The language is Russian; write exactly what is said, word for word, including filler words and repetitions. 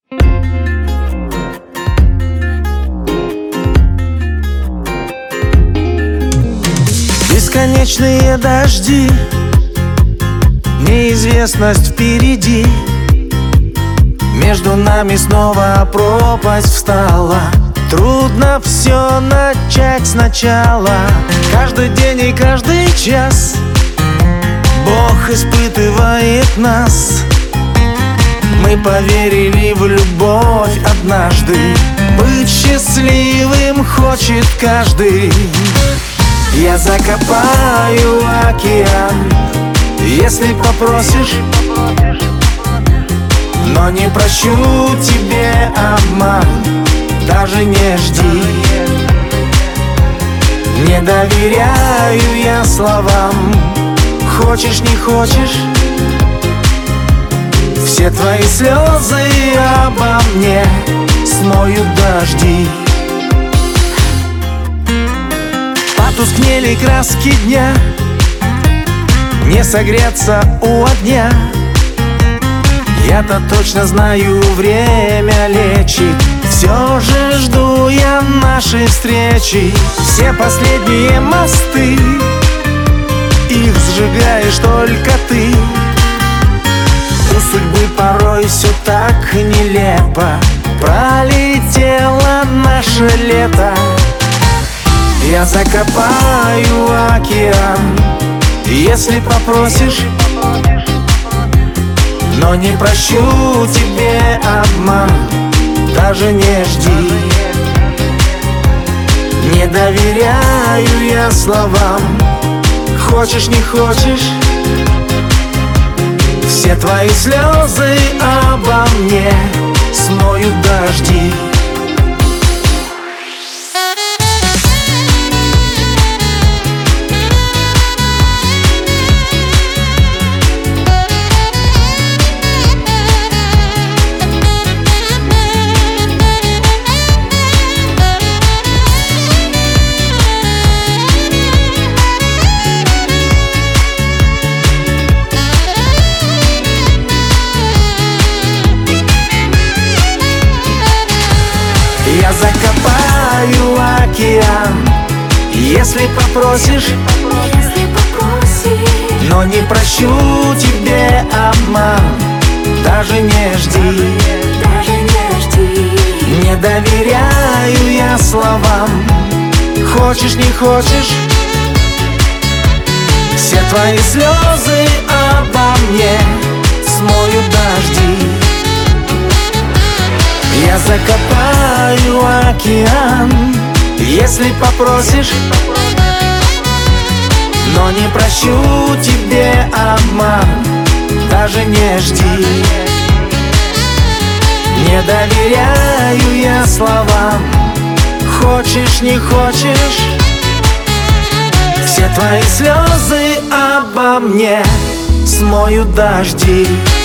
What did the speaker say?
Бесконечные дожди, неизвестность впереди. Между нами снова пропасть встала. Трудно все начать сначала. Каждый день и каждый час Бог испытывает нас. Мы поверили в любовь однажды. Быть счастливым хочет каждый. Я закопаю океан, если попросишь, но не прощу тебе обман. Даже не жди. Не доверяю я словам. Хочешь, не хочешь, все твои слезы обо мне смоют дожди. Потускнели краски дня, не согреться у огня. Я-то точно знаю, время лечит. Все же жду я нашей встречи. Все последние мосты, их сжигаешь только ты. У судьбы порой все так нелепо. Пролетело наше лето. Я закопаю океан, если попросишь, но не прощу тебе обман. Даже не жди. Не доверяю я словам. Хочешь, не хочешь, все твои слезы обо мне смоют дожди. Я закопаю океан, если попросишь, если попросишь, но не прощу тебе обман. Даже не жди. даже не жди. Не доверяю я словам. Хочешь, не хочешь, все твои слезы обо мне смоют дожди. Я закопаю океан, если попросишь, но не прощу тебе обман. Даже не жди. Не доверяю я словам. Хочешь, не хочешь, все твои слезы обо мне смоют дожди.